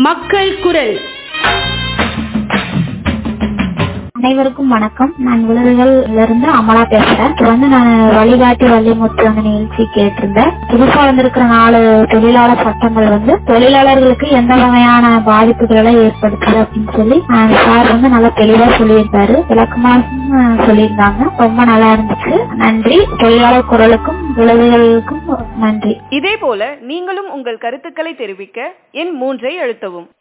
மக்கள் குரல். அனைவருக்கும் வணக்கம். நான் விழுதுகளிலிருந்து அமலா பேசுறேன். நான் வழிகாட்டி வள்ளிமுத்து அந்த நிகழ்ச்சி கேட்டிருந்தேன். புதுசா வந்திருக்கிற 4 தொழிலாளர் சட்டங்கள் தொழிலாளர்களுக்கு எந்த வகையான பாதிப்புகளை ஏற்படுத்துது அப்படின்னு சொல்லி சார் நல்லா தெளிவா சொல்லியிருந்தாரு, விளக்கமா சொல்லியிருந்தாங்க. ரொம்ப நல்லா இருந்துச்சு. நன்றி. தொழிலாளர் குரலுக்கும் விழுதுகளுக்கும் நன்றி. இதே போல நீங்களும் உங்கள் கருத்துக்களை தெரிவிக்க எண் 3 அழுத்தவும்.